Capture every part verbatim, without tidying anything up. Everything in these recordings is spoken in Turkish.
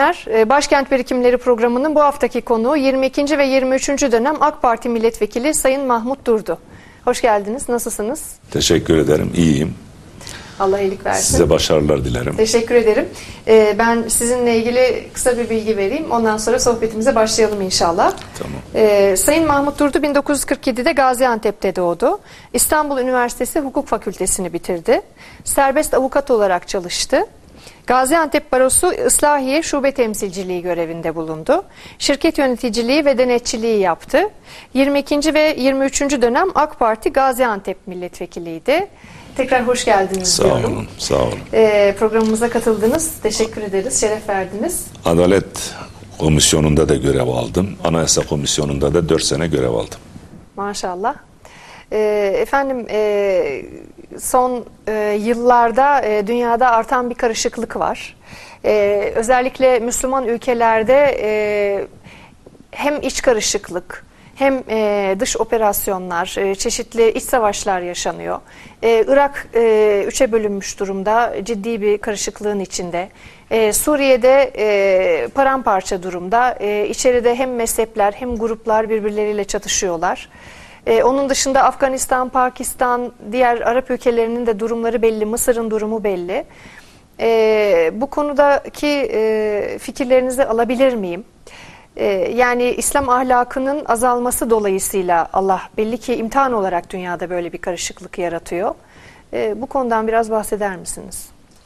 günler. Başkent Birikimleri programının bu haftaki konuğu yirmi ikinci ve yirmi üçüncü dönem AK Parti Milletvekili Sayın Mahmut Durdu. Hoş geldiniz. Nasılsınız? Teşekkür ederim. İyiyim. Allah iyilik versin. Size başarılar dilerim. Teşekkür ederim. Ben sizinle ilgili kısa bir bilgi vereyim. Ondan sonra sohbetimize başlayalım inşallah. Tamam. Sayın Mahmut Durdu bin dokuz yüz kırk yedide Gaziantep'te doğdu. İstanbul Üniversitesi Hukuk Fakültesini bitirdi. Serbest avukat olarak çalıştı. Gaziantep Barosu Islahiye Şube Temsilciliği görevinde bulundu. Şirket yöneticiliği ve denetçiliği yaptı. yirmi ikinci ve yirmi üçüncü dönem AK Parti Gaziantep Milletvekiliydi. Tekrar hoş geldiniz sağ diyorum. olun, sağ olun. Ee, programımıza katıldınız. Teşekkür ederiz, şeref verdiniz. Adalet Komisyonu'nda da görev aldım. Anayasa Komisyonu'nda da dört sene görev aldım. Maşallah. Ee, efendim e, son e, yıllarda e, dünyada artan bir karışıklık var. E, özellikle Müslüman ülkelerde e, hem iç karışıklık hem e, dış operasyonlar, e, çeşitli iç savaşlar yaşanıyor. E, Irak e, üçe bölünmüş durumda, ciddi bir karışıklığın içinde. E, Suriye'de e, paramparça durumda. E, içeride hem mezhepler hem gruplar birbirleriyle çatışıyorlar. Ee, onun dışında Afganistan, Pakistan, diğer Arap ülkelerinin de durumları belli, Mısır'ın durumu belli. Ee, bu konudaki e, fikirlerinizi alabilir miyim? Ee, yani İslam ahlakının azalması dolayısıyla Allah belli ki imtihan olarak dünyada böyle bir karışıklık yaratıyor. Ee, bu konudan biraz bahseder misiniz?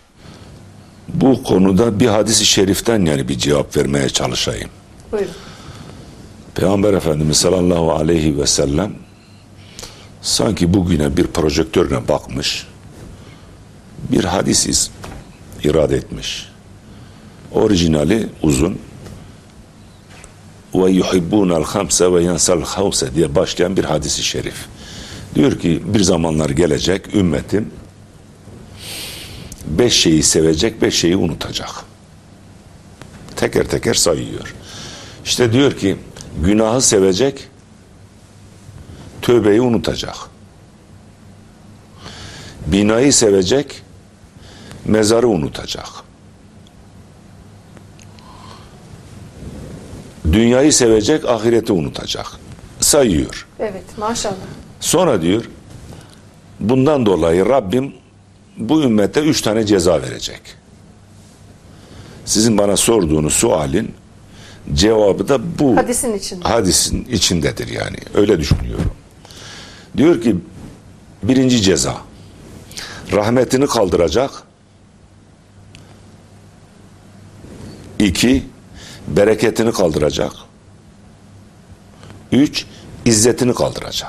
Bu konuda bir hadis-i şeriften yani bir cevap vermeye çalışayım. Buyurun. Peygamber Efendimiz sallallahu aleyhi ve sellem sanki bugüne bir projektörle bakmış, bir hadis irade etmiş. Orijinali uzun. Ve yuhibbunal hamse ve yansal havse diye başlayan bir hadis-i şerif. Diyor ki bir zamanlar gelecek ümmetim beş şeyi sevecek, beş şeyi unutacak. Teker teker sayıyor. İşte diyor ki günahı sevecek, tövbeyi unutacak. Binayı sevecek, mezarı unutacak. Dünyayı sevecek, ahireti unutacak. Sayıyor. Evet, maşallah. Sonra diyor, bundan dolayı Rabbim bu ümmete üç tane ceza verecek. Sizin bana sorduğunuz sualin cevabı da bu hadisin içinde. Hadisin içindedir yani. Öyle düşünüyorum. Diyor ki birinci ceza rahmetini kaldıracak. İki bereketini kaldıracak. Üç izzetini kaldıracak.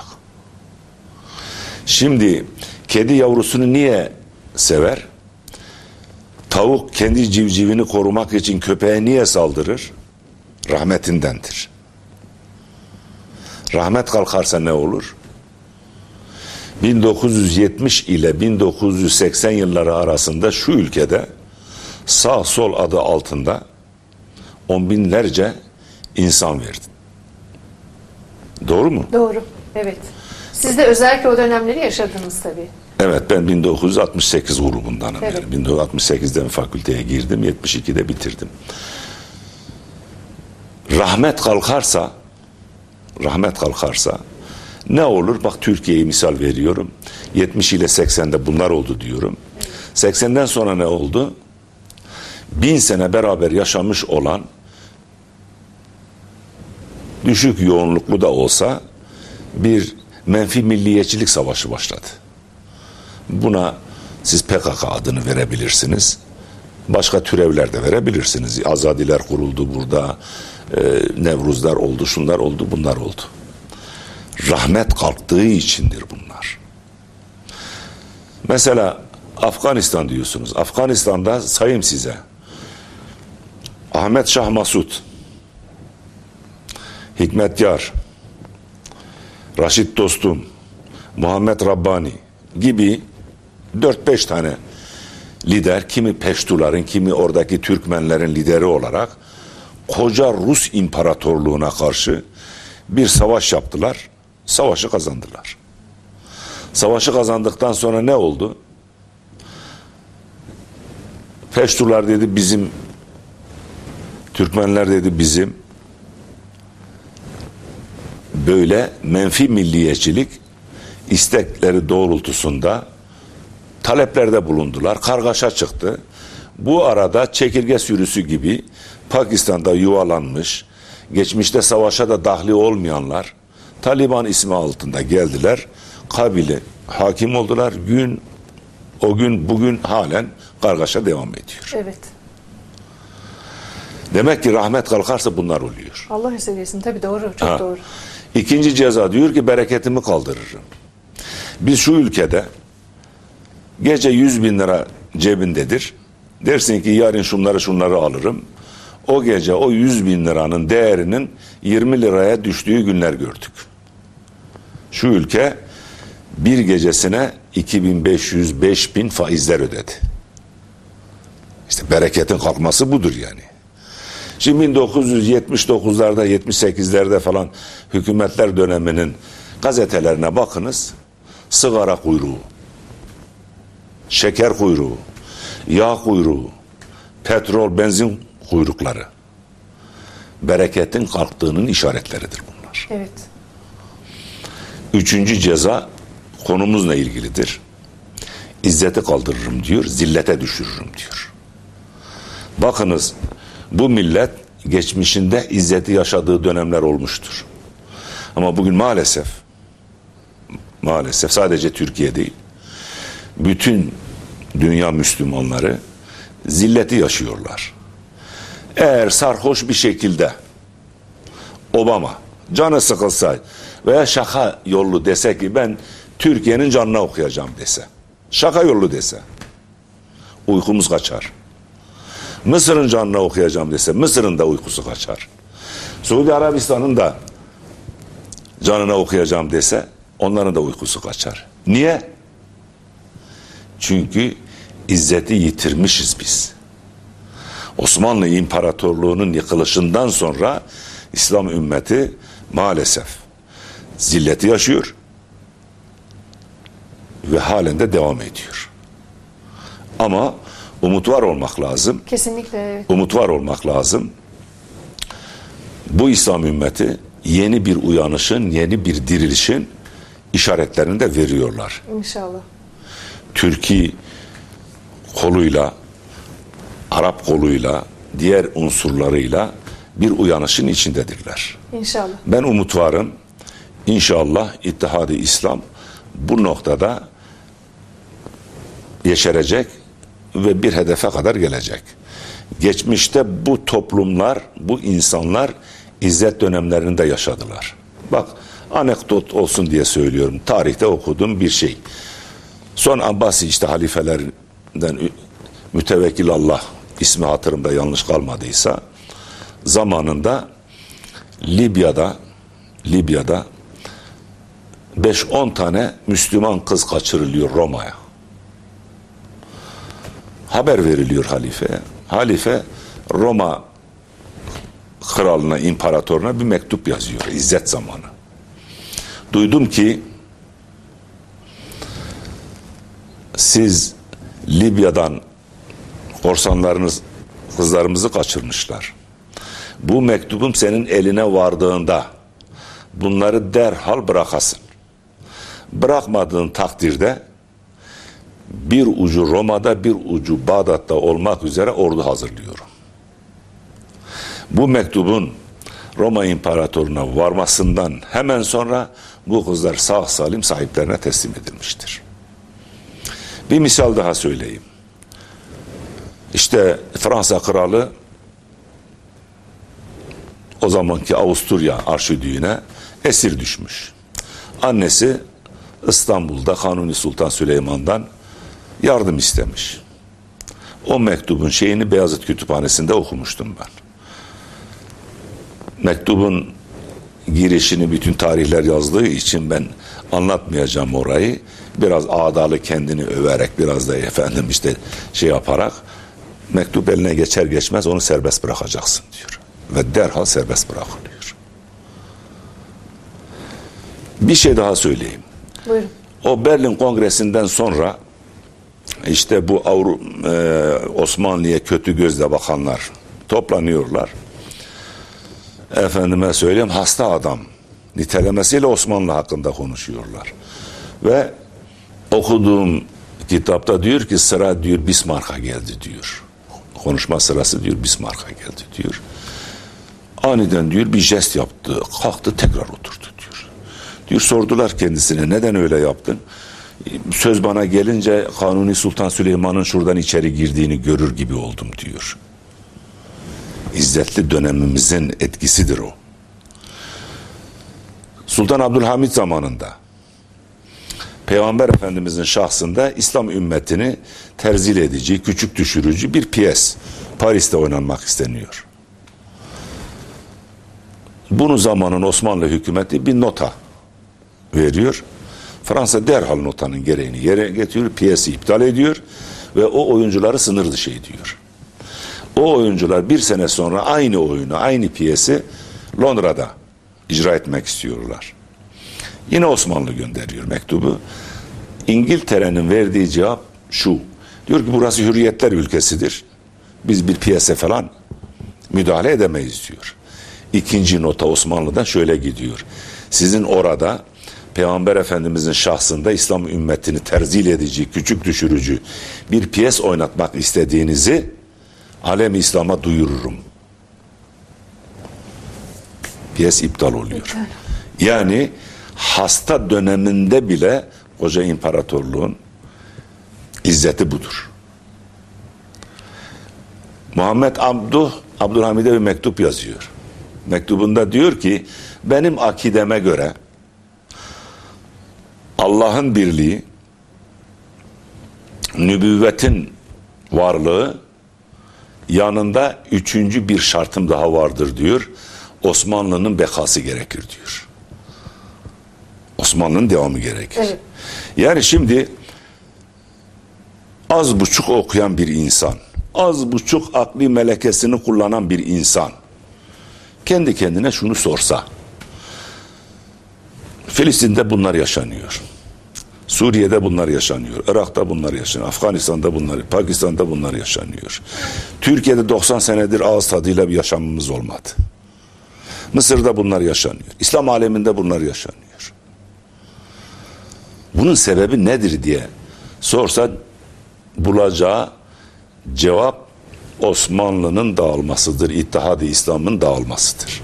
Şimdi kedi yavrusunu niye sever? Tavuk kendi civcivini korumak için köpeğe niye saldırır? Rahmetindendir. Rahmet kalkarsa ne olur? bin dokuz yüz yetmiş ile bin dokuz yüz seksen yılları arasında şu ülkede sağ sol adı altında on binlerce insan verdi. Doğru mu? Doğru, evet. Siz de özellikle o dönemleri yaşadınız tabii. Evet, ben bin dokuz yüz altmış sekiz grubundanım. Evet. Yani. bin dokuz yüz altmış sekizden fakülteye girdim, yetmiş ikide bitirdim. Rahmet kalkarsa rahmet kalkarsa ne olur? Bak Türkiye'yi misal veriyorum. yetmiş ile seksende bunlar oldu diyorum. seksenden sonra ne oldu? Bin sene beraber yaşamış olan düşük yoğunluklu da olsa bir menfi milliyetçilik savaşı başladı. Buna siz P K K adını verebilirsiniz. Başka türevler de verebilirsiniz. Azadiler kuruldu burada. E, Nevruzlar oldu, şunlar oldu, bunlar oldu. Rahmet kalktığı içindir bunlar. Mesela Afganistan diyorsunuz. Afganistan'da sayayım size. Ahmet Şah Masud, Hikmet Yar, Raşit Dostum, Muhammed Rabbani gibi dört beş tane lider, kimi Peştuların, kimi oradaki Türkmenlerin lideri olarak koca Rus İmparatorluğu'na karşı bir savaş yaptılar. Savaşı kazandılar. Savaşı kazandıktan sonra ne oldu? Peştular dedi bizim Türkmenler dedi bizim böyle menfi milliyetçilik istekleri doğrultusunda taleplerde bulundular. Kargaşa çıktı. Bu arada çekirge sürüsü gibi Pakistan'da yuvalanmış, geçmişte savaşa da dahli olmayanlar Taliban ismi altında geldiler. Kabile hakim oldular. Gün o gün bugün halen kargaşa devam ediyor. Evet. Demek ki rahmet kalkarsa bunlar oluyor. Allah esirgesin. Tabii doğru. Çok Ha. doğru. İkinci ceza diyor ki bereketimi kaldırırım. Biz şu ülkede gece yüz bin lira cebindedir. Dersin ki yarın şunları şunları alırım. O gece o yüz bin liranın değerinin yirmi liraya düştüğü günler gördük. Şu ülke bir gecesine iki bin beş yüz beş bin faizler ödedi. İşte bereketin kalkması budur yani. Şimdi bin dokuz yüz yetmiş dokuzlarda yetmiş sekizlerde falan hükümetler döneminin gazetelerine bakınız. Sigara kuyruğu, şeker kuyruğu, yağ kuyruğu, petrol, benzin kuyrukları. Bereketin kalktığının işaretleridir bunlar. Evet. Üçüncü ceza konumuzla ilgilidir. İzzeti kaldırırım diyor, zillete düşürürüm diyor. Bakınız bu millet geçmişinde izzeti yaşadığı dönemler olmuştur. Ama bugün maalesef maalesef sadece Türkiye değil, bütün dünya Müslümanları zilleti yaşıyorlar. Eğer sarhoş bir şekilde Obama canı sıkılsa veya şaka yollu dese ki ben Türkiye'nin canına okuyacağım dese, şaka yollu dese uykumuz kaçar. Mısır'ın canına okuyacağım dese Mısır'ın da uykusu kaçar. Suudi Arabistan'ın da canına okuyacağım dese onların da uykusu kaçar. Niye? Çünkü izzeti yitirmişiz biz. Osmanlı İmparatorluğu'nun yıkılışından sonra İslam ümmeti maalesef zilleti yaşıyor ve halen de devam ediyor. Ama umut var olmak lazım. Kesinlikle evet. Umut var olmak lazım. Bu İslam ümmeti yeni bir uyanışın, yeni bir dirilişin işaretlerini de veriyorlar. İnşallah. Türkiye koluyla, Arap koluyla, diğer unsurlarıyla bir uyanışın içindedirler. İnşallah. Ben umut varım. İnşallah İttihad-ı İslam bu noktada yeşerecek ve bir hedefe kadar gelecek. Geçmişte bu toplumlar, bu insanlar izzet dönemlerinde yaşadılar. Bak anekdot olsun diye söylüyorum. Tarihte okuduğum bir şey. Son Abbasi işte halifelerden Mütevekkil Allah ismi hatırımda yanlış kalmadıysa zamanında Libya'da Libya'da beş on tane Müslüman kız kaçırılıyor Roma'ya. Haber veriliyor halifeye. Halife Roma kralına, imparatoruna bir mektup yazıyor. İzzet zamanı. Duydum ki siz Libya'dan korsanlarınız kızlarımızı kaçırmışlar. Bu mektubum senin eline vardığında bunları derhal bırakasın. Bırakmadığın takdirde bir ucu Roma'da bir ucu Bağdat'ta olmak üzere ordu hazırlıyorum. Bu mektubun Roma İmparatorluğu'na varmasından hemen sonra bu kızlar sağ salim sahiplerine teslim edilmiştir. Bir misal daha söyleyeyim. İşte Fransa kralı o zamanki Avusturya arşidüğüne esir düşmüş. Annesi İstanbul'da Kanuni Sultan Süleyman'dan yardım istemiş. O mektubun şeyini Beyazıt Kütüphanesi'nde okumuştum ben. Mektubun girişini bütün tarihler yazdığı için ben anlatmayacağım orayı. Biraz ağdalı kendini överek, biraz da efendim işte şey yaparak mektup eline geçer geçmez onu serbest bırakacaksın diyor. Ve derhal serbest bırakılıyor. Bir şey daha söyleyeyim. Buyurun. O Berlin Kongresi'nden sonra işte bu Avru, e, Osmanlı'ya kötü gözle bakanlar toplanıyorlar. efendime söyleyeyim hasta adam nitelemesiyle Osmanlı hakkında konuşuyorlar. Ve okuduğum kitapta diyor ki sıra diyor Bismarck'a geldi diyor. Konuşma sırası diyor Bismarck'a geldi diyor. Aniden diyor bir jest yaptı. Kalktı tekrar oturdu diyor. Diyor sordular kendisine neden öyle yaptın? Söz bana gelince Kanuni Sultan Süleyman'ın şuradan içeri girdiğini görür gibi oldum diyor. İzzetli dönemimizin etkisidir o. Sultan Abdülhamit zamanında Peygamber Efendimizin şahsında İslam ümmetini terzil edici, küçük düşürücü bir piyes Paris'te oynanmak isteniyor. Bunu zamanın Osmanlı hükümeti bir nota veriyor. Fransa derhal notanın gereğini yere getiriyor, piyesi iptal ediyor ve o oyuncuları sınır dışı ediyor. O oyuncular bir sene sonra aynı oyunu, aynı piyesi Londra'da icra etmek istiyorlar. Yine Osmanlı gönderiyor mektubu. İngiltere'nin verdiği cevap şu. Diyor ki burası hürriyetler ülkesidir. Biz bir piyese falan müdahale edemeyiz diyor. İkinci nota Osmanlı'dan şöyle gidiyor. Sizin orada Peygamber Efendimizin şahsında İslam ümmetini terzil edici, küçük düşürücü bir piyes oynatmak istediğinizi alem İslam'a duyururum. Piyes iptal oluyor. Yani hasta döneminde bile koca imparatorluğun izzeti budur. Muhammed Abduh Abdülhamid'e bir mektup yazıyor. Mektubunda diyor ki benim akideme göre Allah'ın birliği, nübüvvetin varlığı yanında üçüncü bir şartım daha vardır diyor. Osmanlı'nın bekası gerekir diyor. Osmanlı'nın devamı gerekir. Evet. Yani şimdi az buçuk okuyan bir insan, az buçuk akli melekesini kullanan bir insan kendi kendine şunu sorsa, Filistin'de bunlar yaşanıyor. Suriye'de bunlar yaşanıyor. Irak'ta bunlar yaşanıyor. Afganistan'da bunlar, Pakistan'da bunlar yaşanıyor. Türkiye'de doksan senedir ağız tadıyla bir yaşamımız olmadı. Mısır'da bunlar yaşanıyor. İslam aleminde bunlar yaşanıyor. Bunun sebebi nedir diye sorsa bulacağı cevap Osmanlı'nın dağılmasıdır. İttihad-ı İslam'ın dağılmasıdır.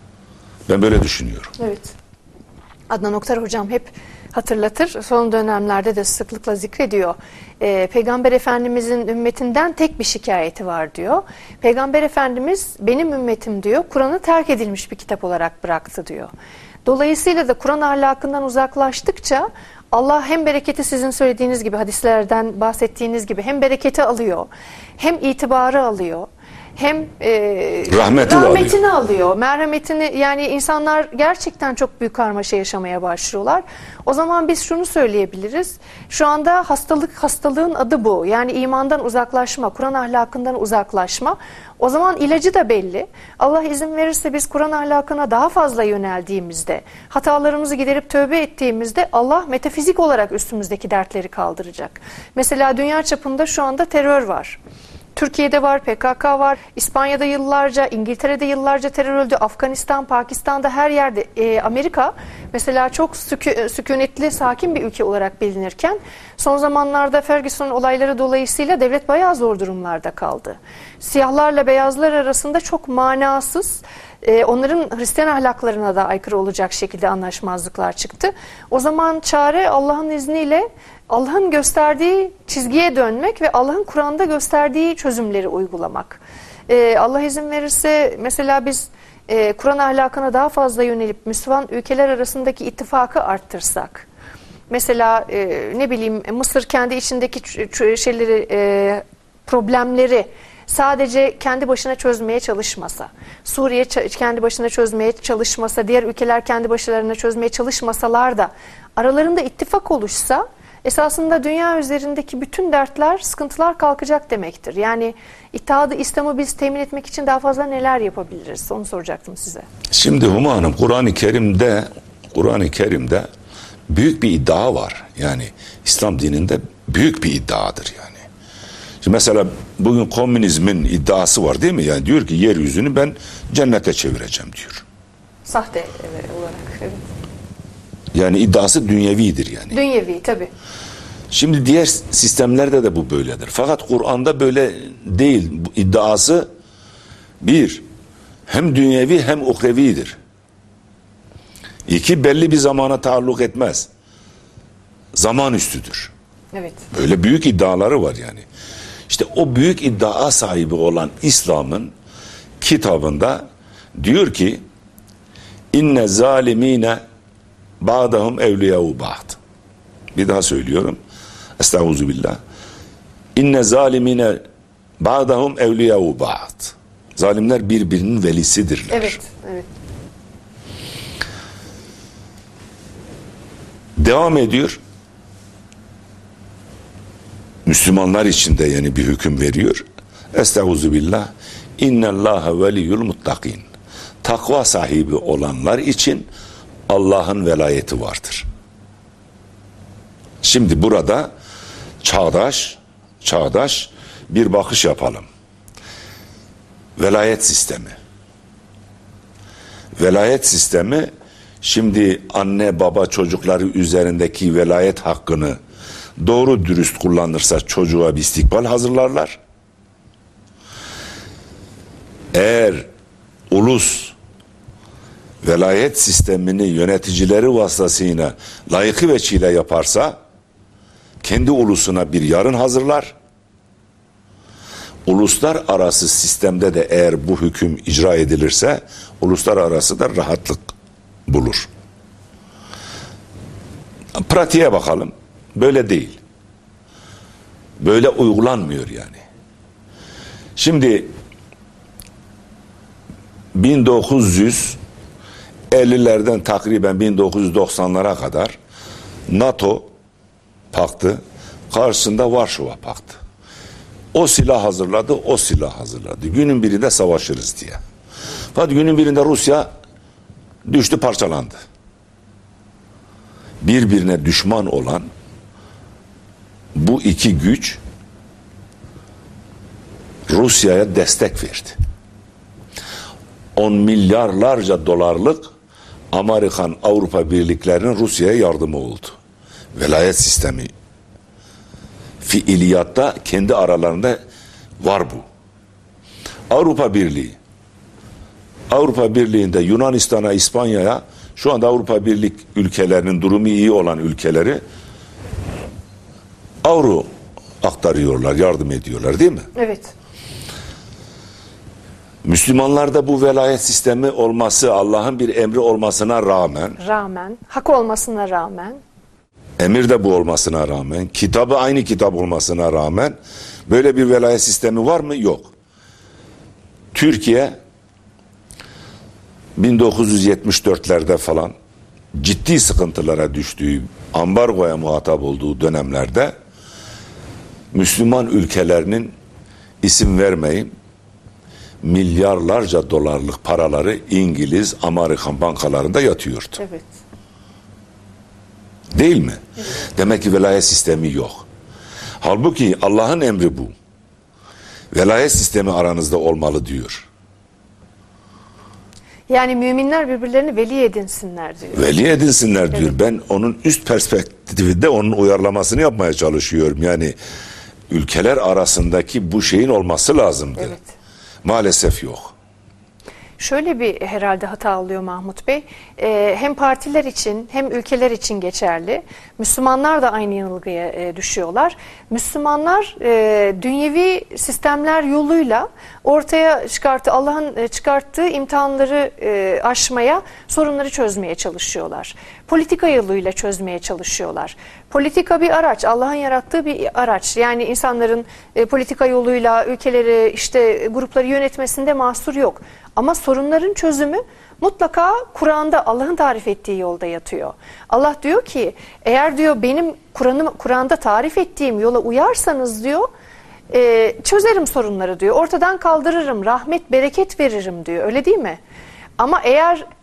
Ben böyle düşünüyorum. Evet. Adnan Oktar hocam hep hatırlatır. Son dönemlerde de sıklıkla zikrediyor. Ee, Peygamber Efendimizin ümmetinden tek bir şikayeti var diyor. Peygamber Efendimiz benim ümmetim diyor. Kur'an'ı terk edilmiş bir kitap olarak bıraktı diyor. Dolayısıyla da Kur'an ahlakından uzaklaştıkça Allah hem bereketi sizin söylediğiniz gibi hadislerden bahsettiğiniz gibi hem bereketi alıyor hem itibarı alıyor. Hem e, rahmetini, rahmetini alıyor. alıyor, merhametini, yani insanlar gerçekten çok büyük karmaşa yaşamaya başlıyorlar. O zaman biz şunu söyleyebiliriz. Şu anda hastalık hastalığın adı bu. Yani imandan uzaklaşma, Kur'an ahlakından uzaklaşma. O zaman ilacı da belli. Allah izin verirse biz Kur'an ahlakına daha fazla yöneldiğimizde, hatalarımızı giderip tövbe ettiğimizde Allah metafizik olarak üstümüzdeki dertleri kaldıracak. Mesela dünya çapında şu anda terör var. Türkiye'de var, P K K var, İspanya'da yıllarca, İngiltere'de yıllarca terör öldü, Afganistan, Pakistan'da her yerde. E, Amerika mesela çok sükü, sükunetli, sakin bir ülke olarak bilinirken son zamanlarda Ferguson olayları dolayısıyla devlet bayağı zor durumlarda kaldı. Siyahlarla beyazlar arasında çok manasız, e, onların Hristiyan ahlaklarına da aykırı olacak şekilde anlaşmazlıklar çıktı. O zaman çare Allah'ın izniyle Allah'ın gösterdiği çizgiye dönmek ve Allah'ın Kur'an'da gösterdiği çözümleri uygulamak. Ee, Allah izin verirse mesela biz e, Kur'an ahlakına daha fazla yönelip Müslüman ülkeler arasındaki ittifakı arttırsak. Mesela e, ne bileyim Mısır kendi içindeki şeyleri, e, problemleri sadece kendi başına çözmeye çalışmasa, Suriye kendi başına çözmeye çalışmasa, diğer ülkeler kendi başlarına çözmeye çalışmasalar da aralarında ittifak oluşsa, esasında dünya üzerindeki bütün dertler, sıkıntılar kalkacak demektir. Yani İttihadı İslam'ı biz temin etmek için daha fazla neler yapabiliriz? Onu soracaktım size. Şimdi Huma Hanım, Kur'an-ı Kerim'de Kur'an-ı Kerim'de büyük bir iddia var. Yani İslam dininde büyük bir iddiadır yani. Şimdi mesela bugün komünizmin iddiası var değil mi? Yani diyor ki yeryüzünü ben cennete çevireceğim diyor. Sahte e, olarak. Evet. Yani iddiası dünyevidir yani. Dünyevi tabii. Şimdi diğer sistemlerde de bu böyledir. Fakat Kur'an'da böyle değil. Bu iddiası bir, hem dünyevi hem uhrevidir. İki, belli bir zamana taalluk etmez. Zaman üstüdür. Evet. Böyle büyük iddiaları var yani. İşte o büyük iddia sahibi olan İslam'ın kitabında diyor ki inne zalimine ba'dahum evliyâhu ba'd. Bir daha söylüyorum. Estağfirullah. İnne zalimine ba'dahum evliyâhu ba'd. Zalimler birbirinin velisidirler. Evet, evet. Devam ediyor. Müslümanlar için de yeni bir hüküm veriyor. Estağfirullah. İnnallâhe veliyyul muttakin. Takva sahibi olanlar için Allah'ın velayeti vardır. Şimdi burada çağdaş, çağdaş bir bakış yapalım. Velayet sistemi. Velayet sistemi şimdi anne baba çocukları üzerindeki velayet hakkını doğru dürüst kullanırsa çocuğa bir istikbal hazırlarlar. Eğer ulus velayet sistemini yöneticileri vasıtasıyla layıkı veçile yaparsa kendi ulusuna bir yarın hazırlar. Uluslar arası sistemde de eğer bu hüküm icra edilirse uluslar arası da rahatlık bulur. Pratiğe bakalım. Böyle değil. Böyle uygulanmıyor yani. Şimdi bin dokuz yüz ellilerden takriben bin dokuz yüz doksanlara kadar NATO paktı karşısında Varşova paktı. O silah hazırladı, o silah hazırladı. Günün birinde savaşırız diye. Fakat günün birinde Rusya düştü, parçalandı. Birbirine düşman olan bu iki güç Rusya'ya destek verdi. On milyarlarca dolarlık Amerikan, Avrupa birliklerinin Rusya'ya yardımı oldu. Velayet sistemi fiiliyatta kendi aralarında var bu. Avrupa Birliği Avrupa Birliği'nde Yunanistan'a, İspanya'ya şu anda Avrupa Birlik ülkelerinin durumu iyi olan ülkeleri avro aktarıyorlar, yardım ediyorlar değil mi? Evet. Müslümanlarda bu velayet sistemi olması Allah'ın bir emri olmasına rağmen Rağmen, hak olmasına rağmen emir de bu olmasına rağmen, kitabı aynı kitap olmasına rağmen böyle bir velayet sistemi var mı? Yok. Türkiye bin dokuz yüz yetmiş dörtlerde falan ciddi sıkıntılara düştüğü, ambargoya muhatap olduğu dönemlerde Müslüman ülkelerinin isim vermeyeyim milyarlarca dolarlık paraları İngiliz, Amerikan bankalarında yatıyordu. evet. Değil mi? Evet. Demek ki velayet sistemi yok. Halbuki Allah'ın emri bu. Velayet sistemi aranızda olmalı diyor. Yani müminler birbirlerini veli edinsinler diyor. Veli edinsinler diyor. Evet. Ben onun üst perspektifinde onun uyarlamasını yapmaya çalışıyorum. Yani ülkeler arasındaki bu şeyin olması lazımdı. Evet. Maalesef yok. Şöyle bir herhalde hata oluyor Mahmut Bey. Ee, hem partiler için hem ülkeler için geçerli. Müslümanlar da aynı yanılgıya e, düşüyorlar. Müslümanlar e, dünyevi sistemler yoluyla ortaya çıkarttığı, Allah'ın e, çıkarttığı imtihanları e, aşmaya, sorunları çözmeye çalışıyorlar. Politika yoluyla çözmeye çalışıyorlar. Politika bir araç, Allah'ın yarattığı bir araç. Yani insanların e, politika yoluyla ülkeleri, işte grupları yönetmesinde mahsur yok. Ama sorunların çözümü mutlaka Kur'an'da, Allah'ın tarif ettiği yolda yatıyor. Allah diyor ki eğer diyor benim Kur'an'ım Kur'an'da tarif ettiğim yola uyarsanız diyor e, çözerim sorunları diyor. Ortadan kaldırırım, rahmet, bereket veririm diyor. Öyle değil mi? Ama eğer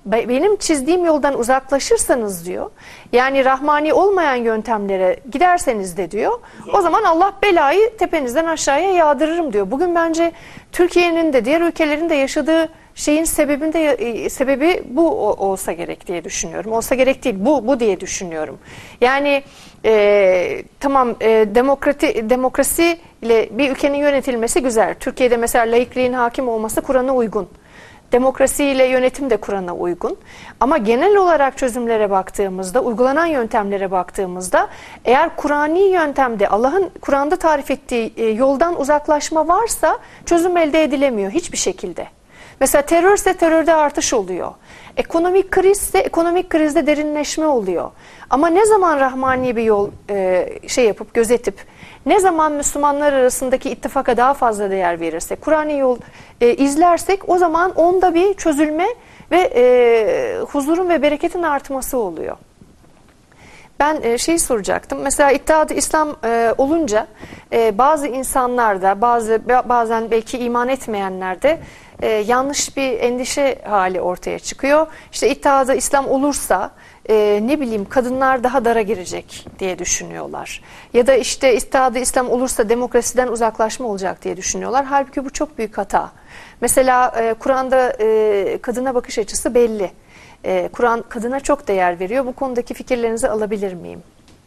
benim çizdiğim yoldan uzaklaşırsanız diyor, yani rahmani olmayan yöntemlere giderseniz de diyor, o zaman Allah belayı tepenizden aşağıya yağdırırım diyor. Bugün bence Türkiye'nin de diğer ülkelerin de yaşadığı şeyin sebebinde sebebi bu olsa gerek diye düşünüyorum. Olsa gerek değil, bu bu diye düşünüyorum. Yani e, tamam e, demokrati demokrasi ile bir ülkenin yönetilmesi güzel. Türkiye'de mesela laikliğin hakim olması Kur'an'a uygun. Demokrasiyle yönetim de Kur'an'a uygun. Ama genel olarak çözümlere baktığımızda, uygulanan yöntemlere baktığımızda, eğer Kur'ani yöntemde Allah'ın Kur'an'da tarif ettiği e, yoldan uzaklaşma varsa çözüm elde edilemiyor hiçbir şekilde. Mesela terörse terörde artış oluyor. Ekonomik krizse ekonomik krizde derinleşme oluyor. Ama ne zaman rahmani bir yol e, şey yapıp gözetip, ne zaman Müslümanlar arasındaki ittifaka daha fazla değer verirsek, Kur'ani yol e, izlersek, o zaman onda bir çözülme ve e, huzurun ve bereketin artması oluyor. Ben e, şeyi soracaktım. Mesela İttihat-ı İslam e, olunca e, bazı insanlarda, bazı bazen belki iman etmeyenlerde e, yanlış bir endişe hali ortaya çıkıyor. İşte İttihat-ı İslam olursa e, ne bileyim kadınlar daha dara girecek diye düşünüyorlar. Ya da işte İttihat-ı İslam olursa demokrasiden uzaklaşma olacak diye düşünüyorlar. Halbuki bu çok büyük hata. Mesela e, Kur'an'da e, kadına bakış açısı belli. Ee, Kur'an kadına çok değer veriyor. Bu konudaki fikirlerinizi alabilir miyim?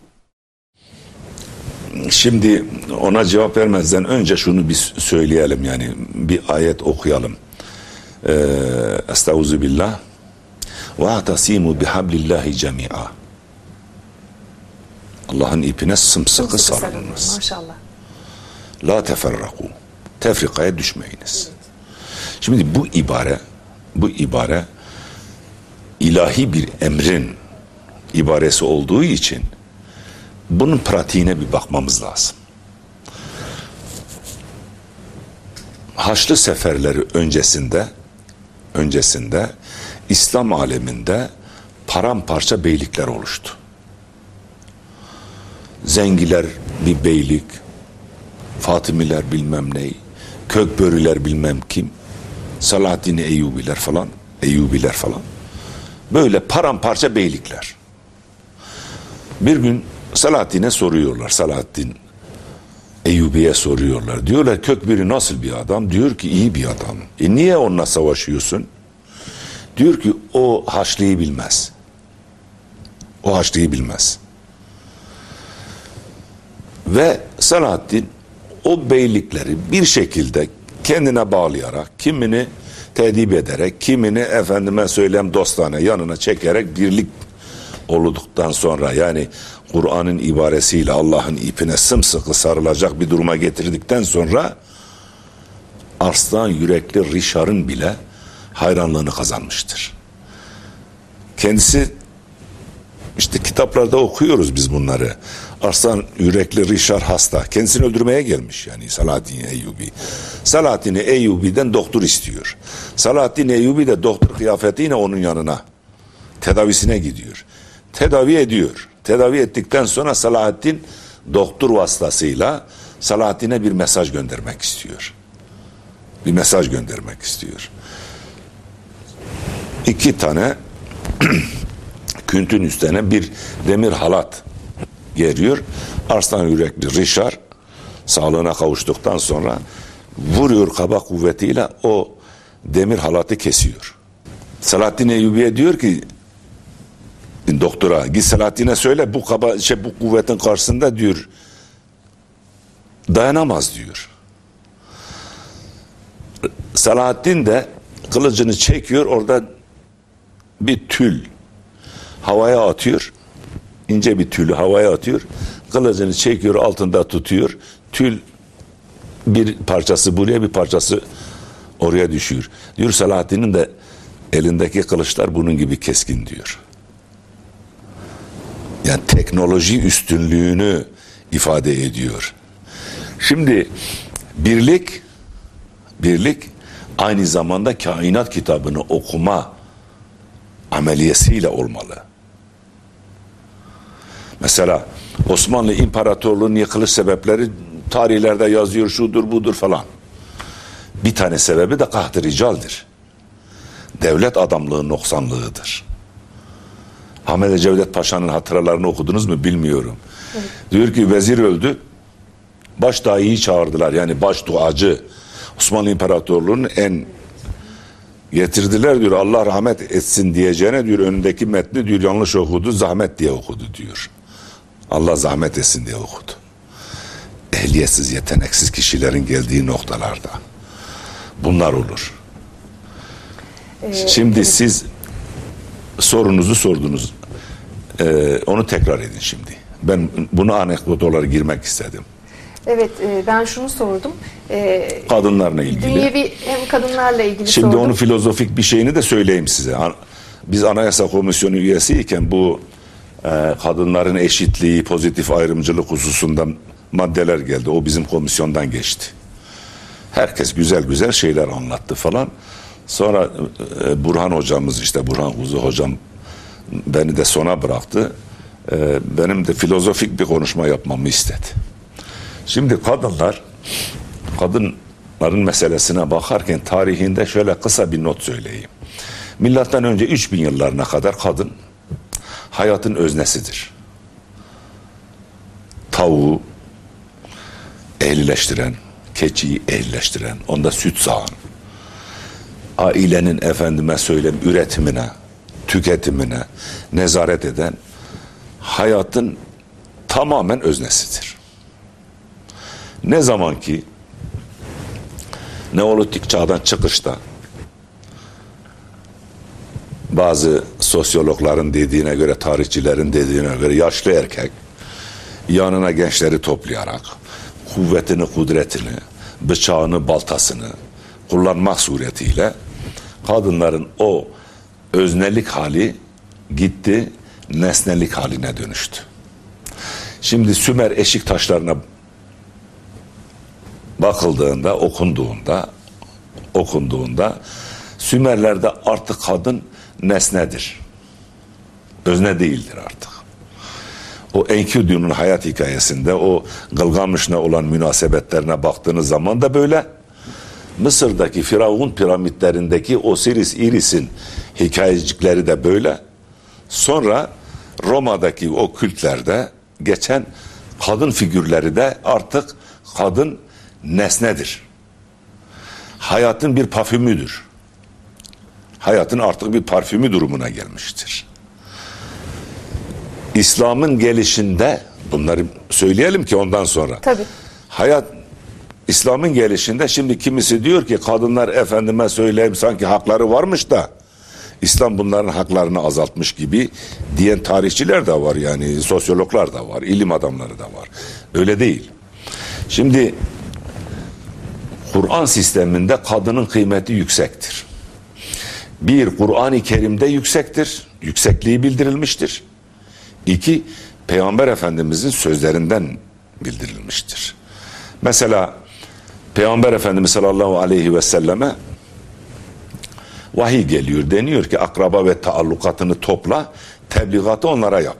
Şimdi ona cevap vermezden önce şunu bir söyleyelim, yani bir ayet okuyalım. Ee, Estağfirullah. Ve atasimu bihablillahi cemi'a. Allah'ın ipine sımsıkı sarılınız. Maşallah. La teferraku. Tefrikaya düşmeyiniz. Şimdi bu ibare, bu ibare ilahi bir emrin ibaresi olduğu için bunun pratiğine bir bakmamız lazım. Haçlı seferleri öncesinde öncesinde İslam aleminde paramparça beylikler oluştu. Zengiler bir beylik, Fatımiler bilmem ne, Kökbörüler bilmem kim, Salahaddin Eyyubiler falan, Eyyubiler falan. Böyle paramparça beylikler. Bir gün Salahaddin'e soruyorlar. Salahaddin Eyyubi'ye soruyorlar. Diyorlar Kökbiri nasıl bir adam? Diyor ki iyi bir adam. E niye onunla savaşıyorsun? Diyor ki o Haçlı'yı bilmez. O Haçlı'yı bilmez. Ve Salahaddin o beylikleri bir şekilde kendine bağlayarak, kimini tedip ederek, kimini efendime söyleyeyim dostane yanına çekerek birlik olduktan sonra, yani Kur'an'ın ibaresiyle Allah'ın ipine sımsıkı sarılacak bir duruma getirdikten sonra arslan yürekli Richard'ın bile hayranlığını kazanmıştır. Kendisi, işte kitaplarda okuyoruz biz bunları. Arslan yürekli Richard hasta. Kendisini öldürmeye gelmiş yani Salahaddin Eyyubi. Salahaddin Eyyubi'den doktor istiyor. Salahaddin Eyyubi de doktor kıyafetiyle onun yanına tedavisine gidiyor. Tedavi ediyor. Tedavi ettikten sonra Salahaddin doktor vasıtasıyla Salahaddin'e bir mesaj göndermek istiyor. Bir mesaj göndermek istiyor. İki tane küntün üstüne bir demir halat geriyor. Arslan yürekli Richard sağlığına kavuştuktan sonra vuruyor kaba kuvvetiyle, o demir halatı kesiyor. Salahaddin Eyyubi'ye diyor ki doktora, git Salahaddin'e söyle bu kaba şey, bu kuvvetin karşısında diyor dayanamaz diyor. Salahaddin de kılıcını çekiyor, orada bir tül havaya atıyor. İnce bir tülü havaya atıyor. Kılıcını çekiyor, altında tutuyor. Tül bir parçası buraya, bir parçası oraya düşüyor. Diyor Salahaddin'in de elindeki kılıçlar bunun gibi keskin diyor. Yani teknoloji üstünlüğünü ifade ediyor. Şimdi birlik birlik aynı zamanda kainat kitabını okuma ameliyesiyle olmalı. Mesela Osmanlı İmparatorluğu'nun yıkılış sebepleri tarihlerde yazıyor, şudur budur falan. Bir tane sebebi de kaht-ı ricaldir. devlet adamlığı noksanlığıdır. Ahmet Cevdet Paşa'nın hatıralarını okudunuz mu bilmiyorum. Evet. Diyor ki vezir öldü. Baş dahiyi çağırdılar. Yani baş duacı. Osmanlı İmparatorluğu'nun en getirdiler diyor. Allah rahmet etsin diyeceğine diyor önündeki metni diyor yanlış okudu. Zahmet diye okudu diyor. Allah zahmet etsin diye okudu. Ehliyetsiz, yeteneksiz kişilerin geldiği noktalarda bunlar olur. Ee, Şimdi evet. Siz sorunuzu sordunuz. Ee, onu tekrar edin şimdi. Ben bunu anekdot olarak girmek istedim. Evet, e, ben şunu sordum. E, Kadınlarla ilgili. Dünyevi hem kadınlarla ilgili Şimdi sordum. onun filozofik bir şeyini de söyleyeyim size. Biz Anayasa Komisyonu üyesiyken bu e, kadınların eşitliği, pozitif ayrımcılık hususunda maddeler geldi. O bizim komisyondan geçti. Herkes güzel güzel şeyler anlattı falan. Sonra e, Burhan hocamız işte Burhan Kuzu hocam beni de sona bıraktı. E, benim de filozofik bir konuşma yapmamı istedi. Şimdi kadınlar, kadınların meselesine bakarken tarihinde şöyle kısa bir not söyleyeyim. Milattan önce üç bin yıllarına kadar kadın hayatın öznesidir. Tavuğu ehlileştiren, keçiyi ehlileştiren, onda süt sağan, ailenin efendime söyleyeyim üretimine, tüketimine nezaret eden hayatın tamamen öznesidir. Ne zaman ki Neolitik çağdan çıkışta bazı sosyologların dediğine göre, tarihçilerin dediğine göre yaşlı erkek yanına gençleri toplayarak kuvvetini, kudretini, bıçağını, baltasını kullanmak suretiyle kadınların o öznelik hali gitti, nesnelik haline dönüştü. Şimdi Sümer eşik taşlarına bakıldığında, okunduğunda, okunduğunda Sümerlerde artık kadın nesnedir. Özne değildir artık. O Enkidu'nun hayat hikayesinde o Gılgamış'la olan münasebetlerine baktığınız zaman da böyle. Mısır'daki Firavun piramitlerindeki Osiris Iris'in hikayecikleri de böyle. Sonra Roma'daki o kültlerde geçen kadın figürleri de artık kadın nesnedir. Hayatın bir parfümüdür. Hayatın artık bir parfümü durumuna gelmiştir. İslam'ın gelişinde bunları söyleyelim ki ondan sonra. Tabii. Hayat İslam'ın gelişinde şimdi kimisi diyor ki kadınlar efendime söyleyeyim sanki hakları varmış da İslam bunların haklarını azaltmış gibi diyen tarihçiler de var, yani sosyologlar da var, ilim adamları da var. Öyle değil. Şimdi Kur'an sisteminde kadının kıymeti yüksektir. Bir, Kur'an-ı Kerim'de yüksektir. Yüksekliği bildirilmiştir. İki, Peygamber Efendimizin sözlerinden bildirilmiştir. Mesela Peygamber Efendimiz sallallahu aleyhi ve selleme vahiy geliyor. Deniyor ki akraba ve taallukatını topla, tebligatı onlara yap.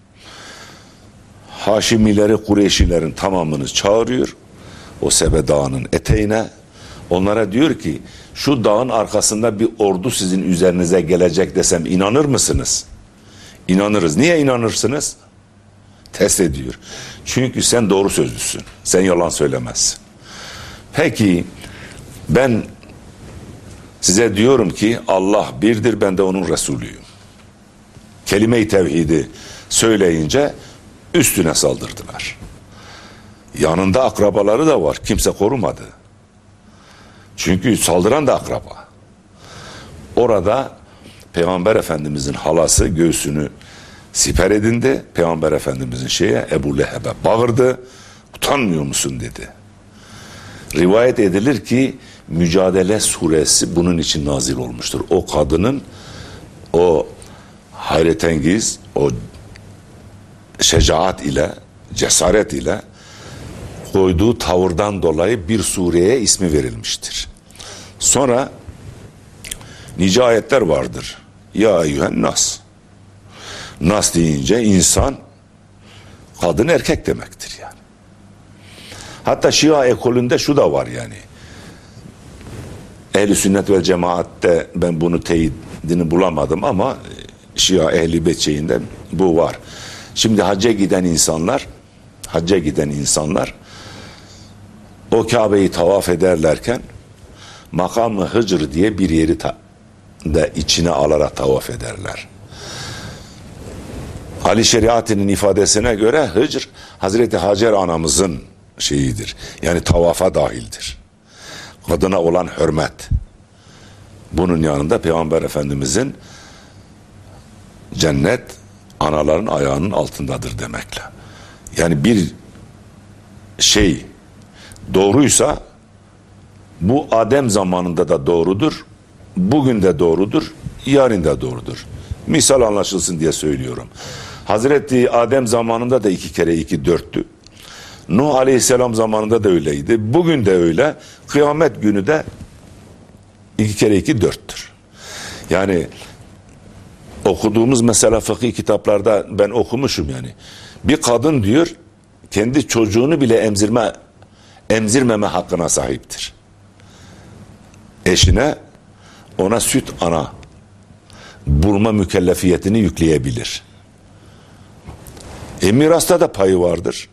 Haşimileri, Kureyşilerin tamamını çağırıyor. O Sebe Dağı'nın eteğine. Onlara diyor ki şu dağın arkasında bir ordu sizin üzerinize gelecek desem inanır mısınız? İnanırız. Niye inanırsınız? Test ediyor. Çünkü sen doğru sözlüsün. Sen yalan söylemezsin. Peki ben size diyorum ki Allah birdir, ben de onun Resulüyüm. Kelime-i tevhidi söyleyince üstüne saldırdılar. Yanında akrabaları da var. Kimse korumadı. Çünkü saldıran da akraba. Orada Peygamber Efendimizin halası göğsünü siper edindi. Peygamber Efendimizin şeye Ebu Leheb'e bağırdı. Utanmıyor musun dedi. Rivayet edilir ki Mücadele suresi bunun için nazil olmuştur. O kadının o hayretengiz, o şecaat ile, cesaret ile koyduğu tavırdan dolayı bir sureye ismi verilmiştir. Sonra nice ayetler vardır. Ya eyyühen nas. Nas deyince insan, kadın erkek demektir yani. Hatta Şia ekolünde şu da var yani. Ehl-i sünnet ve cemaatte ben bunu teyidini bulamadım ama Şia ehli beyt şeyinde bu var. Şimdi hacca giden insanlar hacca giden insanlar o Kabe'yi tavaf ederlerken Makam-ı Hıcr diye bir yeri de içine alarak tavaf ederler. Ali Şeriati'nin ifadesine göre Hıcr Hazreti Hacer anamızın şeyidir. Yani tavafa dahildir. Kadına olan hürmet. Bunun yanında Peygamber Efendimizin cennet anaların ayağının altındadır demekle. Yani bir şey doğruysa bu Adem zamanında da doğrudur, bugün de doğrudur, yarın da doğrudur. Misal anlaşılsın diye söylüyorum. Hazreti Adem zamanında da iki kere iki dörttü. Nuh Aleyhisselam zamanında da öyleydi. Bugün de öyle. Kıyamet günü de iki kere iki dörttür. Yani okuduğumuz mesela fıkıh kitaplarda ben okumuşum yani. Bir kadın diyor kendi çocuğunu bile emzirme emzirmeme hakkına sahiptir. Eşine ona süt ana bulma mükellefiyetini yükleyebilir. E mirasta da payı vardır.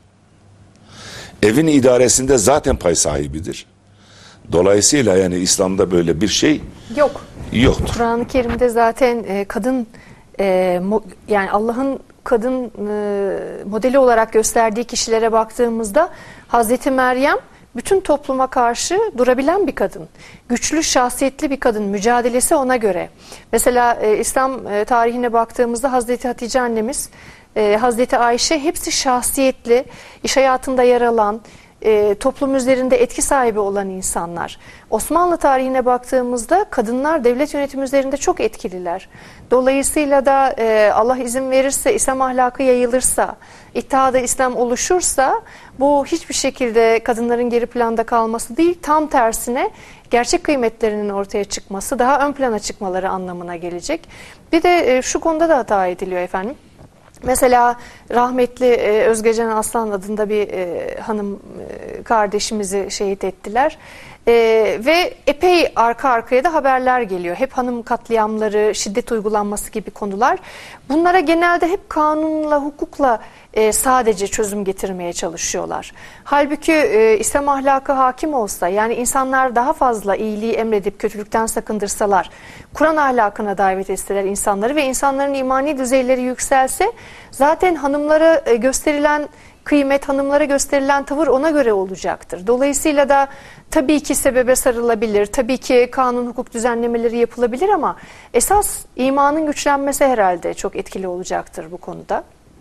Evin idaresinde zaten pay sahibidir. Dolayısıyla yani İslam'da böyle bir şey yok. Yoktur. Kur'an-ı Kerim'de zaten e, kadın e, mo, yani Allah'ın kadın e, modeli olarak gösterdiği kişilere baktığımızda Hazreti Meryem bütün topluma karşı durabilen bir kadın. Güçlü, şahsiyetli bir kadın. Mücadelesi ona göre. Mesela e, İslam e, tarihine baktığımızda Hazreti Hatice annemiz, e, Hazreti Ayşe hepsi şahsiyetli, iş hayatında yer alan, e, toplum üzerinde etki sahibi olan insanlar. Osmanlı tarihine baktığımızda kadınlar devlet yönetimi üzerinde çok etkililer. Dolayısıyla da e, Allah izin verirse, İslam ahlakı yayılırsa, İttihat-ı İslam oluşursa bu hiçbir şekilde kadınların geri planda kalması değil, tam tersine gerçek kıymetlerinin ortaya çıkması, daha ön plana çıkmaları anlamına gelecek. Bir de e, şu konuda da hata ediliyor efendim. Mesela rahmetli e, Özgecan Aslan adında bir e, hanım e, kardeşimizi şehit ettiler. E, ve epey arka arkaya da haberler geliyor. Hep hanım katliamları, şiddet uygulanması gibi konular. Bunlara genelde hep kanunla, hukukla e, sadece çözüm getirmeye çalışıyorlar. Halbuki e, İslam ahlakı hakim olsa, yani insanlar daha fazla iyiliği emredip kötülükten sakındırsalar, Kur'an ahlakına davet etseler insanları ve insanların imani düzeyleri yükselse, zaten hanımlara e, gösterilen kıymet, hanımlara gösterilen tavır ona göre olacaktır. Dolayısıyla da tabii ki sebebe sarılabilir, tabii ki kanun hukuk düzenlemeleri yapılabilir ama esas imanın güçlenmesi herhalde çok etkili olacaktır bu konuda.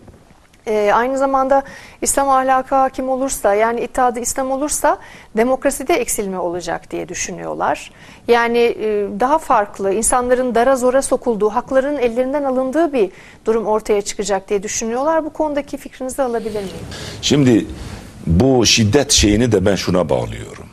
Ee, aynı zamanda İslam ahlakı hakim olursa, yani İttihat-ı İslam olursa demokraside eksilme olacak diye düşünüyorlar. Yani e, daha farklı, insanların dara zora sokulduğu, hakların ellerinden alındığı bir durum ortaya çıkacak diye düşünüyorlar. Bu konudaki fikrinizi alabilir miyim? Şimdi bu şiddet şeyini de ben şuna bağlıyorum.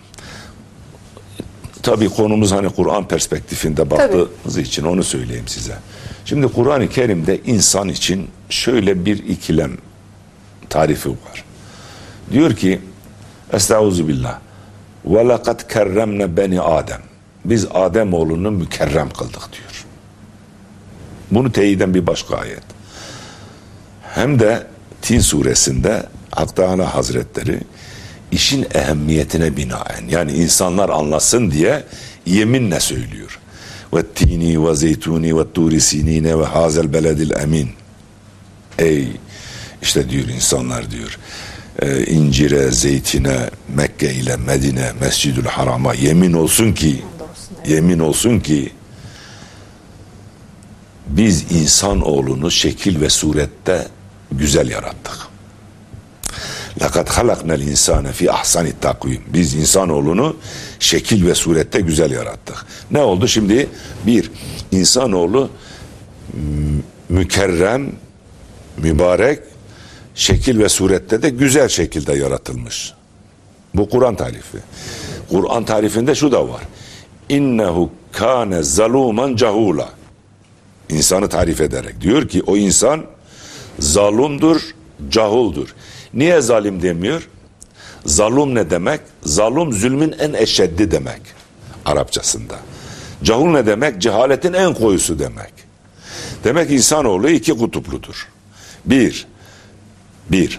Tabii konumuz hani Kur'an perspektifinde baktığımız Tabii. için onu söyleyeyim size. Şimdi Kur'an-ı Kerim'de insan için şöyle bir ikilem tarifi var. Diyor ki Estağuzubillah ve lekad kerremne beni Adem. Biz Adem oğlunu mükerrem kıldık diyor. Bunu teyiden bir başka ayet. Hem de Tin suresinde Hak Teâlâ Hazretleri işin ehemmiyetine binaen, yani insanlar anlasın diye yeminle söylüyor. Vettini ve zeytuni ve turi sinine ve hazel beledil emin. Ey işte diyor insanlar diyor e, incire, zeytine, Mekke ile Medine, Mescidül Haram'a yemin olsun ki yemin olsun ki biz insanoğlunu şekil ve surette güzel yarattık. Lekad halaknel insane fi ahsani takvim. Biz insanoğlunu şekil ve surette güzel yarattık. Ne oldu şimdi? Bir, insanoğlu mükerrem, mübarek, şekil ve surette de güzel şekilde yaratılmış. Bu Kur'an tarifi. Kur'an tarifinde şu da var. İnnehu kâne zaluman cahula. İnsanı tarif ederek diyor ki o insan zalumdur, cahuldur. Niye zalim demiyor? Zalum ne demek? Zalum zulmün en eşeddi demek Arapçasında. Cahul ne demek? Cehaletin en koyusu demek. Demek insanoğlu iki kutupludur. Bir, bir,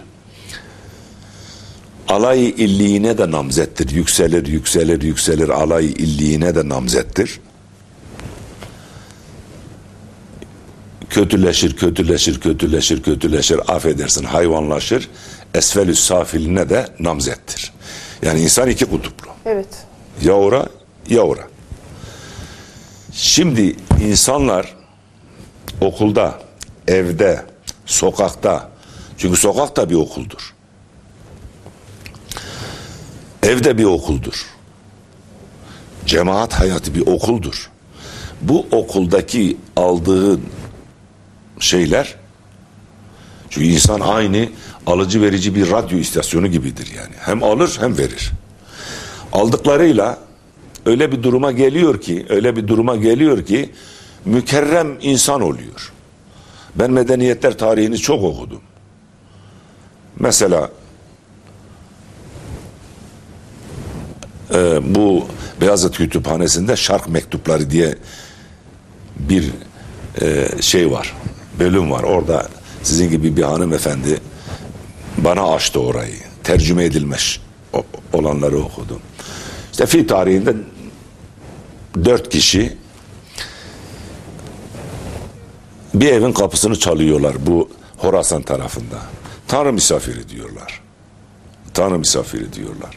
alay illiğine de namzettir. Yükselir, yükselir, yükselir, alay illiğine de namzettir. Kötüleşir, kötüleşir, kötüleşir, kötüleşir, affedersin hayvanlaşır. Esfelü safiline de namzettir. Yani insan iki kutuplu. Evet. Ya ora, ya ora. Şimdi insanlar okulda, evde, sokakta, çünkü sokak da bir okuldur. Evde bir okuldur. Cemaat hayatı bir okuldur. Bu okuldaki aldığı şeyler, çünkü insan aynı alıcı verici bir radyo istasyonu gibidir yani. Hem alır hem verir. Aldıklarıyla öyle bir duruma geliyor ki, öyle bir duruma geliyor ki mükerrem insan oluyor. Ben medeniyetler tarihini çok okudum. Mesela e, bu Beyazıt Kütüphanesi'nde Şark Mektupları diye bir e, şey var, bölüm var. Orada sizin gibi bir hanımefendi bana açtı orayı. Tercüme edilmiş olanları okudum. İşte fi tarihinde dört kişi bir evin kapısını çalıyorlar bu Horasan tarafında. Tanrı misafiri diyorlar. Tanrı misafiri diyorlar.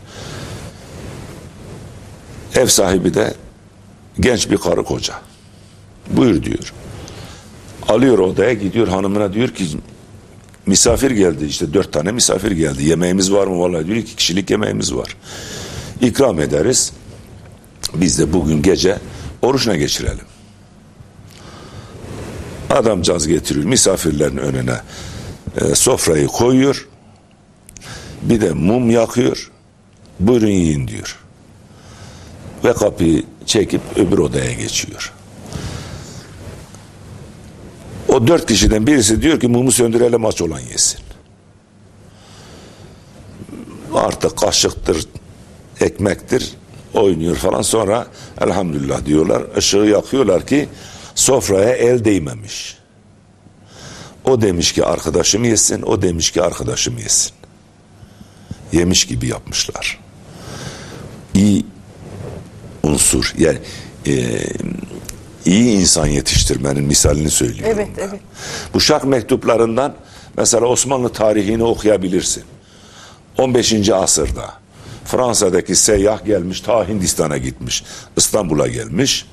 Ev sahibi de genç bir karı koca. Buyur diyor. Alıyor odaya, gidiyor hanımına, diyor ki misafir geldi, işte dört tane misafir geldi. Yemeğimiz var mı? Vallahi diyor, iki kişilik yemeğimiz var. İkram ederiz. Biz de bugün gece oruçla geçirelim. Adamcağız getiriyor misafirlerin önüne e, sofrayı koyuyor. Bir de mum yakıyor. Buyurun yiyin diyor. Ve kapıyı çekip öbür odaya geçiyor. O dört kişiden birisi diyor ki mumu söndürelim, aç olan yesin. Artık kaşıktır, ekmektir, oynuyor falan. Sonra elhamdülillah diyorlar, ışığı yakıyorlar ki sofraya el değmemiş. O demiş ki arkadaşım yesin, o demiş ki arkadaşım yesin. Yemiş gibi yapmışlar. İyi unsur, yani e, iyi insan yetiştirmenin misalini söylüyorum. Evet, ben. evet. Bu Şark mektuplarından mesela Osmanlı tarihini okuyabilirsin. on beşinci asırda Fransa'daki seyyah gelmiş, ta Hindistan'a gitmiş, İstanbul'a gelmiş.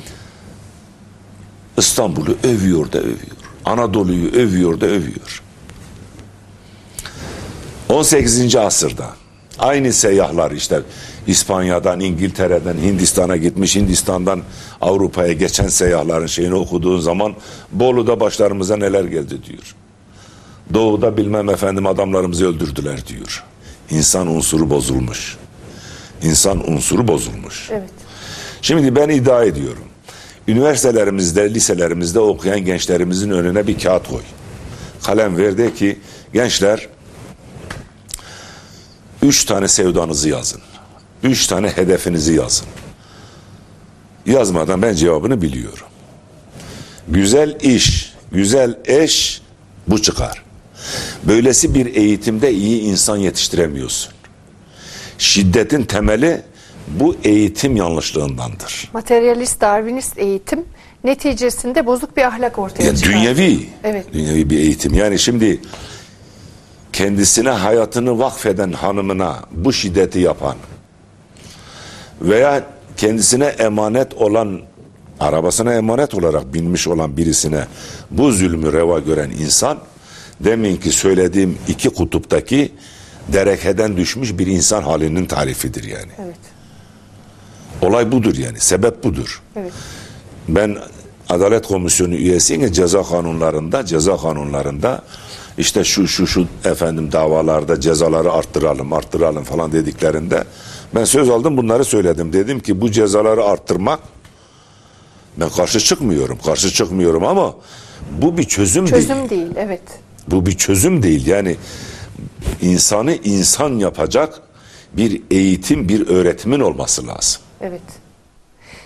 İstanbul'u övüyor da övüyor. Anadolu'yu övüyor da övüyor. on sekizinci asırda aynı seyyahlar işte İspanya'dan, İngiltere'den, Hindistan'a gitmiş, Hindistan'dan Avrupa'ya geçen seyyahların şeyini okuduğun zaman Bolu'da başlarımıza neler geldi diyor. Doğu'da bilmem efendim adamlarımızı öldürdüler diyor. İnsan unsuru bozulmuş. İnsan unsuru bozulmuş. Evet. Şimdi ben iddia ediyorum. Üniversitelerimizde, liselerimizde okuyan gençlerimizin önüne bir kağıt koy. Kalem ver, de ki gençler üç tane sevdanızı yazın. Üç tane hedefinizi yazın. Yazmadan ben cevabını biliyorum. Güzel iş, güzel eş, bu çıkar. Böylesi bir eğitimde iyi insan yetiştiremiyorsun. Şiddetin temeli bu eğitim yanlışlığındandır. Materyalist, Darwinist eğitim neticesinde bozuk bir ahlak ortaya Yani çıkar. dünyevi, evet. dünyevi bir eğitim. Yani şimdi kendisine hayatını vakfeden hanımına bu şiddeti yapan veya kendisine emanet olan, arabasına emanet olarak binmiş olan birisine bu zulmü reva gören insan, deminki söylediğim iki kutuptaki derekeden düşmüş bir insan halinin tarifidir yani. Evet. Olay budur yani, sebep budur. Evet. Ben Adalet Komisyonu üyesiyim, ceza kanunlarında, ceza kanunlarında işte şu şu şu efendim davalarda cezaları arttıralım, arttıralım falan dediklerinde ben söz aldım, bunları söyledim. Dedim ki bu cezaları arttırmak, ben karşı çıkmıyorum, karşı çıkmıyorum ama bu bir çözüm, Çözüm değil. değil, evet. Bu bir çözüm değil. Yani insanı insan yapacak bir eğitim, bir öğretimin olması lazım. Evet.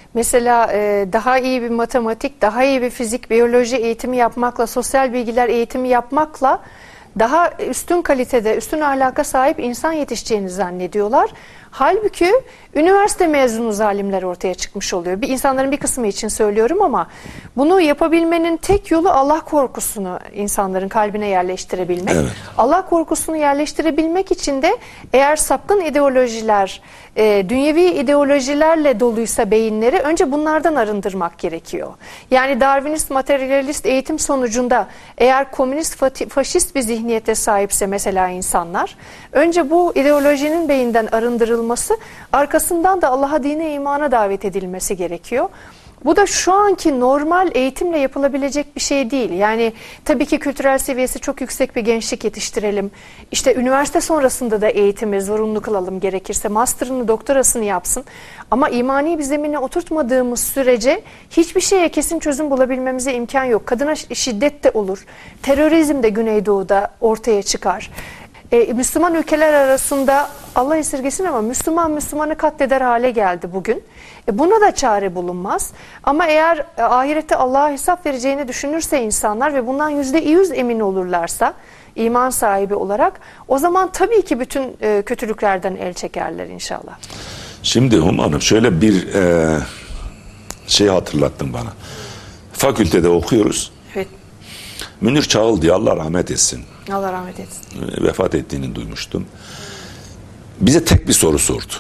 Mesela e, daha iyi bir matematik, daha iyi bir fizik, biyoloji eğitimi yapmakla, sosyal bilgiler eğitimi yapmakla daha üstün kalitede, üstün ahlaka sahip insan yetişeceğini zannediyorlar. Halbuki üniversite mezunu zalimler ortaya çıkmış oluyor. Bir insanların bir kısmı için söylüyorum ama bunu yapabilmenin tek yolu Allah korkusunu insanların kalbine yerleştirebilmek. Evet. Allah korkusunu yerleştirebilmek için de eğer sapkın ideolojiler, e, dünyevi ideolojilerle doluysa beyinleri önce bunlardan arındırmak gerekiyor. Yani Darwinist, materyalist eğitim sonucunda eğer komünist, faşist bir zihniyete sahipse mesela insanlar, önce bu ideolojinin beyinden arındırılması, arkasından da Allah'a, dine, imana davet edilmesi gerekiyor. Bu da şu anki normal eğitimle yapılabilecek bir şey değil. Yani tabii ki kültürel seviyesi çok yüksek bir gençlik yetiştirelim. İşte üniversite sonrasında da eğitimi zorunlu kılalım gerekirse. Master'ını, doktorasını yapsın. Ama imani bir zemine oturtmadığımız sürece hiçbir şeye kesin çözüm bulabilmemize imkan yok. Kadına şiddet de olur. Terörizm de Güneydoğu'da ortaya çıkar. Ee, Müslüman ülkeler arasında, Allah esirgesin ama Müslüman Müslümanı katleder hale geldi bugün. E, buna da çare bulunmaz. Ama eğer e, ahirette Allah'a hesap vereceğini düşünürse insanlar ve bundan yüzde yüz emin olurlarsa, iman sahibi olarak, o zaman tabii ki bütün e, kötülüklerden el çekerler inşallah. Şimdi Huma Hanım şöyle bir e, şey hatırlattın bana. Fakültede okuyoruz. Evet. Münir Çağıl diye, Allah rahmet etsin. Allah rahmet etsin. Vefat ettiğini duymuştum. Bize tek bir soru sordu.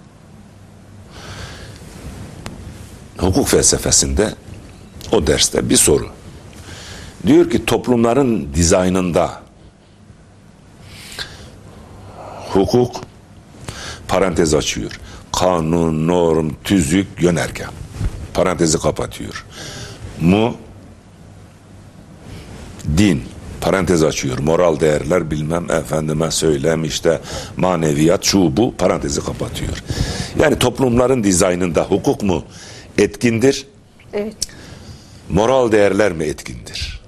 Hukuk felsefesinde o derste bir soru. Diyor ki toplumların dizaynında hukuk, parantez açıyor, kanun, norm, tüzük, yönerge, parantezi kapatıyor. Mu, din, parantez açıyor, moral değerler, bilmem efendime söylem, işte maneviyat, şu bu, parantezi kapatıyor. Yani toplumların dizaynında hukuk mu etkindir? Evet. Moral değerler mi etkindir?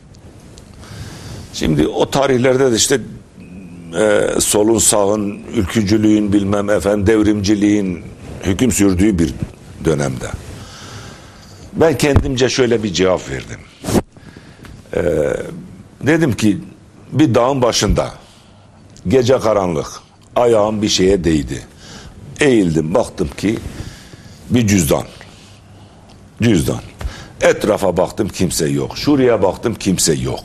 Şimdi o tarihlerde de işte e, solun, sağın, ülkücülüğün, bilmem efendim devrimciliğin hüküm sürdüğü bir dönemde ben kendimce şöyle bir cevap verdim. Eee Dedim ki bir dağın başında gece karanlık, ayağım bir şeye değdi. Eğildim, baktım ki bir cüzdan. Cüzdan. Etrafa baktım, kimse yok. Şuraya baktım, kimse yok.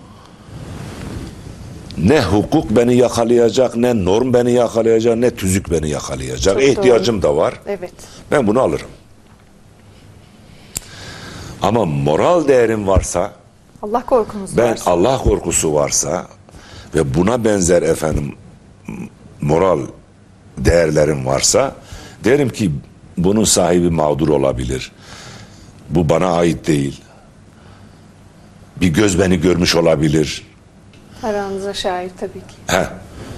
Ne hukuk beni yakalayacak, ne norm beni yakalayacak, ne tüzük beni yakalayacak. Çok İhtiyacım doğru. Da var. Evet. Ben bunu alırım. Ama moral değerim varsa, Allah korkumuz ben varsa. Allah korkusu varsa ve buna benzer efendim moral değerlerim varsa, derim ki bunun sahibi mağdur olabilir. Bu bana ait değil. Bir göz beni görmüş olabilir. Aranıza şahit tabii ki. Heh.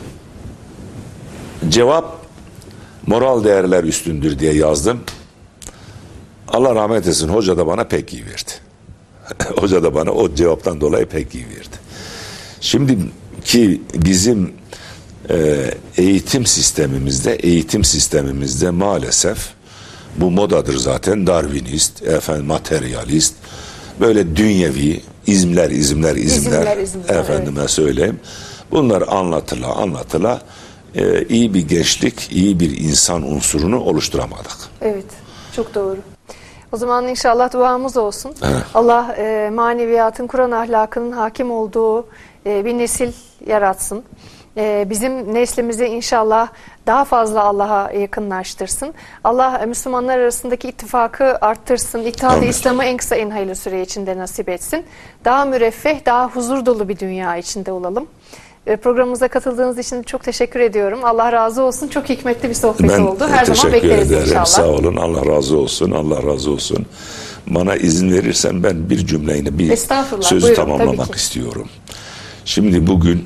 Cevap moral değerler üstündür diye yazdım. Allah rahmet etsin, hoca da bana pek iyi verdi. Hoca da bana o cevaptan dolayı pek iyi verdi. Şimdi ki bizim e, eğitim sistemimizde, eğitim sistemimizde maalesef bu modadır zaten, Darwinist, efendim materyalist, böyle dünyevi izimler, izimler, izimler, izimler, izimler efendime evet. söyleyeyim. Bunlar anlatıla, anlatıla e, iyi bir gençlik, iyi bir insan unsurunu oluşturamadık. Evet, çok doğru. O zaman inşallah duamız olsun. Evet. Allah e, maneviyatın, Kur'an ahlakının hakim olduğu e, bir nesil yaratsın. E, bizim neslimizi inşallah daha fazla Allah'a yakınlaştırsın. Allah e, Müslümanlar arasındaki ittifakı arttırsın. İttihat-ı İslam'ı en kısa en hayırlı süre içinde nasip etsin. Daha müreffeh, daha huzur dolu bir dünya içinde olalım. Programımıza katıldığınız için çok teşekkür ediyorum. Allah razı olsun. Çok hikmetli bir sohbet ben oldu. Her zaman bekleriz ederim. İnşallah. Sağ olun. Allah razı olsun. Allah razı olsun. Bana izin verirsen ben bir cümleyle bir sözü buyurun, tamamlamak istiyorum. Şimdi bugün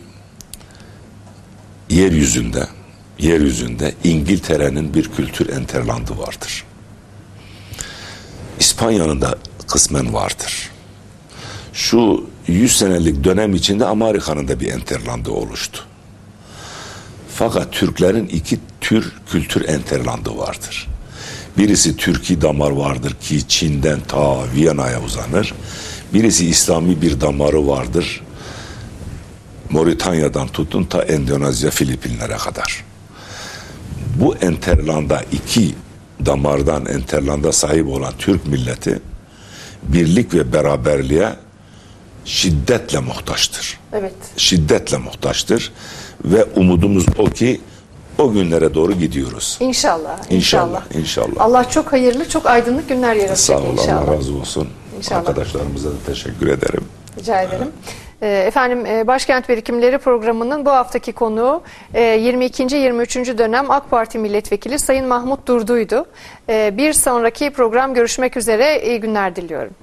yeryüzünde yeryüzünde İngiltere'nin bir kültür enterlandı vardır. İspanya'nın da kısmen vardır. Şu yüz senelik dönem içinde Amerika'nın da bir enterlandı oluştu. Fakat Türklerin iki tür kültür enterlandı vardır. Birisi Türki damar vardır ki Çin'den ta Viyana'ya uzanır. Birisi İslami bir damarı vardır. Moritanya'dan tutun ta Endonezya, Filipinlere kadar. Bu enterlanda iki damardan enterlanda sahip olan Türk milleti birlik ve beraberliğe şiddetle muhtaçtır. Evet. Şiddetle muhtaçtır ve umudumuz o ki o günlere doğru gidiyoruz. İnşallah. İnşallah. İnşallah. Allah çok hayırlı, çok aydınlık günler yaratacak Sağ ol, inşallah. Allah razı olsun. İnşallah. Arkadaşlarımıza da teşekkür ederim. Rica ederim. Efendim, Başkent Birikimleri programının bu haftaki konuğu yirmi ikinci yirmi üçüncü dönem AK Parti Milletvekili Sayın Mahmut Durdu'ydu. Bir sonraki program görüşmek üzere. İyi günler diliyorum.